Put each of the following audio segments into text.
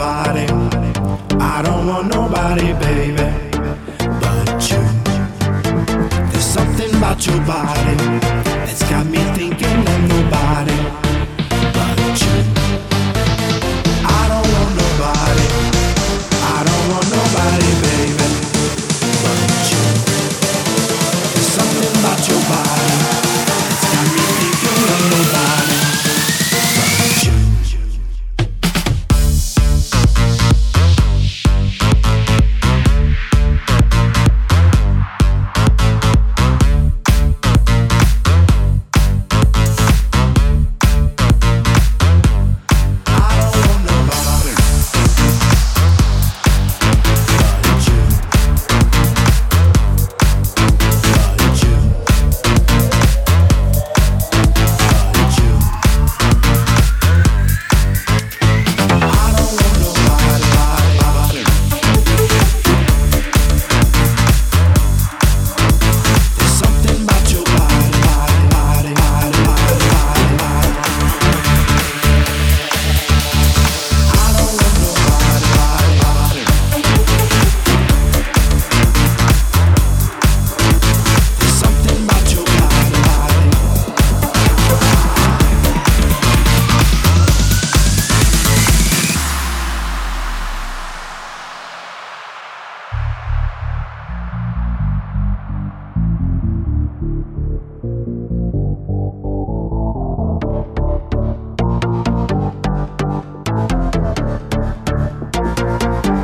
nobody. I don't want nobody, baby, but you. There's something about your body that's got me thinking of nobody but you. I don't want nobody. I don't want nobody, baby, but you. There's something about your body that's got me thinking of nobody but you.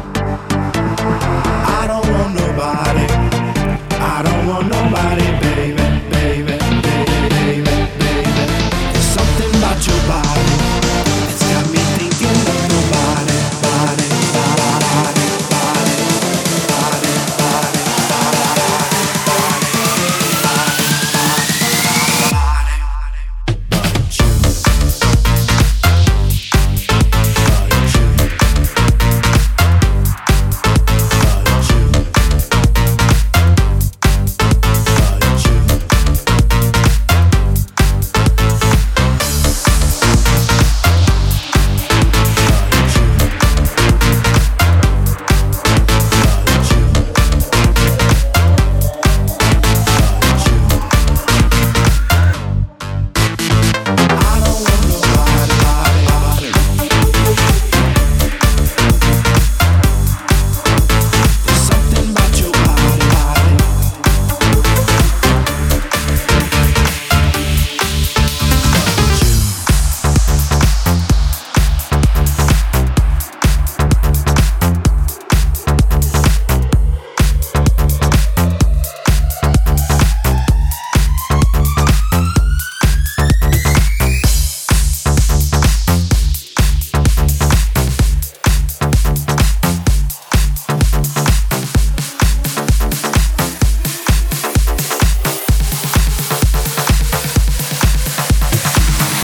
I don't want nobody, baby.